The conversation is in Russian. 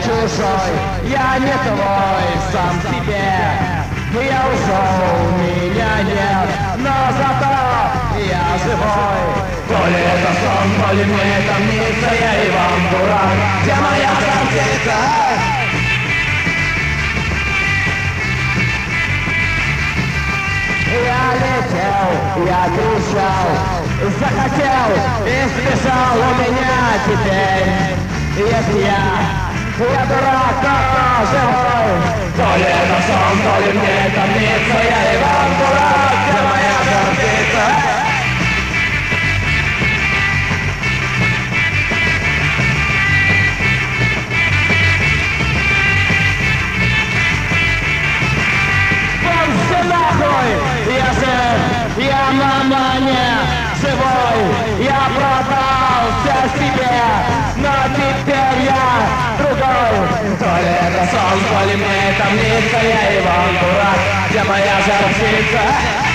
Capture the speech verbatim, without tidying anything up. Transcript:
чужой, я не твой, сам себе. Я ушел, меня нет, но зато я живой. То ли это сон, то ли мне это мнится, я Иван Дурак. Где моя картинка? Я летел, я кричал, захотел и сбежал. У меня теперь есть я, я дурак, но живой. То ли это сон, то ли мне это мнится, я Иван Дурак. Где моя картинка? Я же, я мама не живой, я продался себе, но теперь я другой. То ли это сон, то ли мне это мнится, я Иван Дурак. Где моя жар птица?